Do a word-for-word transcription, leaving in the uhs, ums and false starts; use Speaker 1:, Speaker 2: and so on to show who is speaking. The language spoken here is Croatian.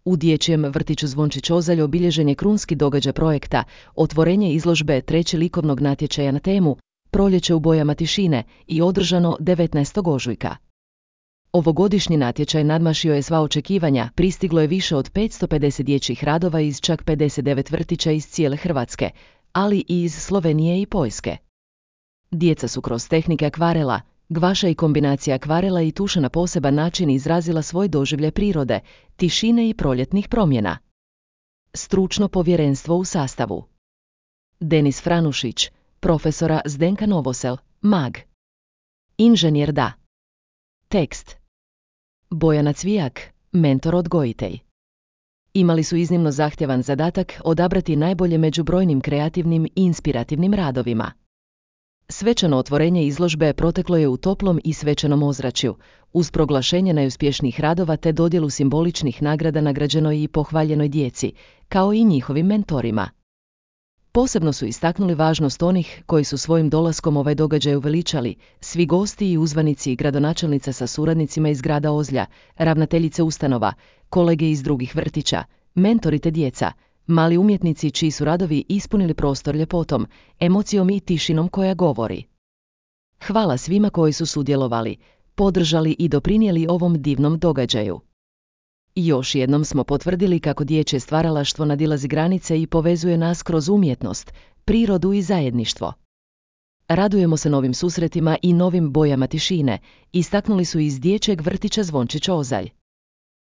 Speaker 1: U dječjem vrtiću Zvončić Ozalj obilježen je krunski događaj projekta, otvorenje izložbe treći likovnog natječaja na temu Proljeće u bojama tišine i održano devetnaestog ožujka. Ovogodišnji natječaj nadmašio je sva očekivanja, pristiglo je više od petsto pedeset dječjih radova iz čak pedeset devet vrtića iz cijele Hrvatske, ali i iz Slovenije i Poljske. Djeca su kroz tehnike akvarela, gvaša i kombinacija akvarela i tuša na poseban način izrazila svoj doživljaj prirode, tišine i proljetnih promjena. Stručno povjerenstvo u sastavu: Denis Franušić, profesora Zdenka Novosel, mag. Inženjer da. Tekst: Bojana Cvijak, mentor odgojitelj. Imali su iznimno zahtjevan zadatak odabrati najbolje među brojnim kreativnim i inspirativnim radovima. Svečano otvorenje izložbe proteklo je u toplom i svečanom ozračju, uz proglašenje najuspješnijih radova te dodjelu simboličnih nagrada nagrađenoj i pohvaljenoj djeci, kao i njihovim mentorima. Posebno su istaknuli važnost onih koji su svojim dolaskom ovaj događaj uveličali, svi gosti i uzvanici i gradonačelnica sa suradnicima iz grada Ozlja, ravnateljice ustanova, kolege iz drugih vrtića, mentori te djeca, mali umjetnici čiji su radovi ispunili prostor ljepotom, emocijom i tišinom koja govori. Hvala svima koji su sudjelovali, podržali i doprinijeli ovom divnom događaju. Još jednom smo potvrdili kako dječje stvaralaštvo nadilazi granice i povezuje nas kroz umjetnost, prirodu i zajedništvo. Radujemo se novim susretima i novim bojama tišine, istaknuli su iz dječjeg vrtića Zvončić Ozalj.